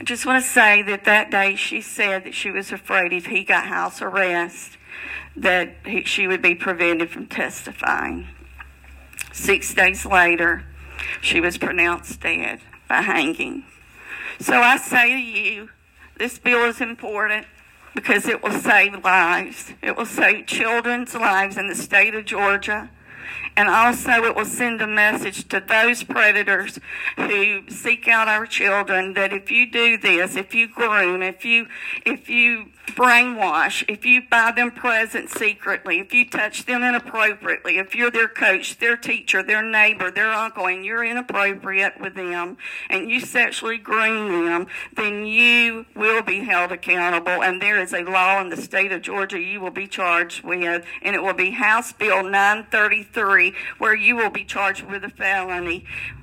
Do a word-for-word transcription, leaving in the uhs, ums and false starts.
I just want to say that that day she said that she was afraid if he got house arrest that he, she would be prevented from testifying. Six days later, she was pronounced dead by hanging. So I say to you, this bill is important because it will save lives. It will save children's lives in the state of Georgia. And also it will send a message to those predators who seek out our children that if you do this, if you groom, if you if you brainwash, if you buy them presents secretly, if you touch them inappropriately, if you're their coach, their teacher, their neighbor, their uncle, and you're inappropriate with them, and you sexually groom them, then you will be held accountable. And there is a law in the state of Georgia you will be charged with, and it will be House Bill nine thirty-three, where you will be charged with a felony